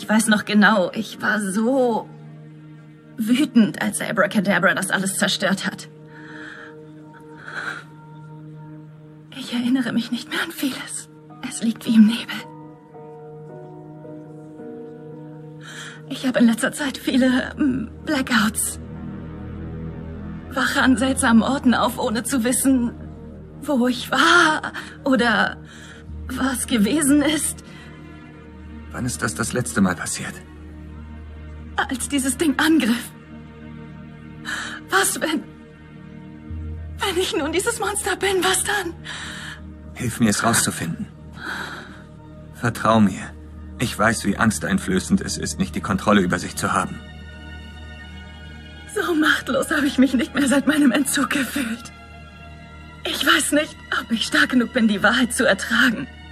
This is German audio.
Ich weiß noch genau, ich war so wütend, als Abracadabra das alles zerstört hat. Ich erinnere mich nicht mehr an vieles. Es liegt wie im Nebel. Ich habe in letzter Zeit viele Blackouts. Wache an seltsamen Orten auf, ohne zu wissen, wo ich war oder was gewesen ist. Wann ist das letzte Mal passiert? Als dieses Ding angriff. Was, wenn ich nun dieses Monster bin, was dann? Hilf mir, es rauszufinden. Vertrau mir. Ich weiß, wie angsteinflößend es ist, nicht die Kontrolle über sich zu haben. So machtlos habe ich mich nicht mehr seit meinem Entzug gefühlt. Ich weiß nicht, ob ich stark genug bin, die Wahrheit zu ertragen.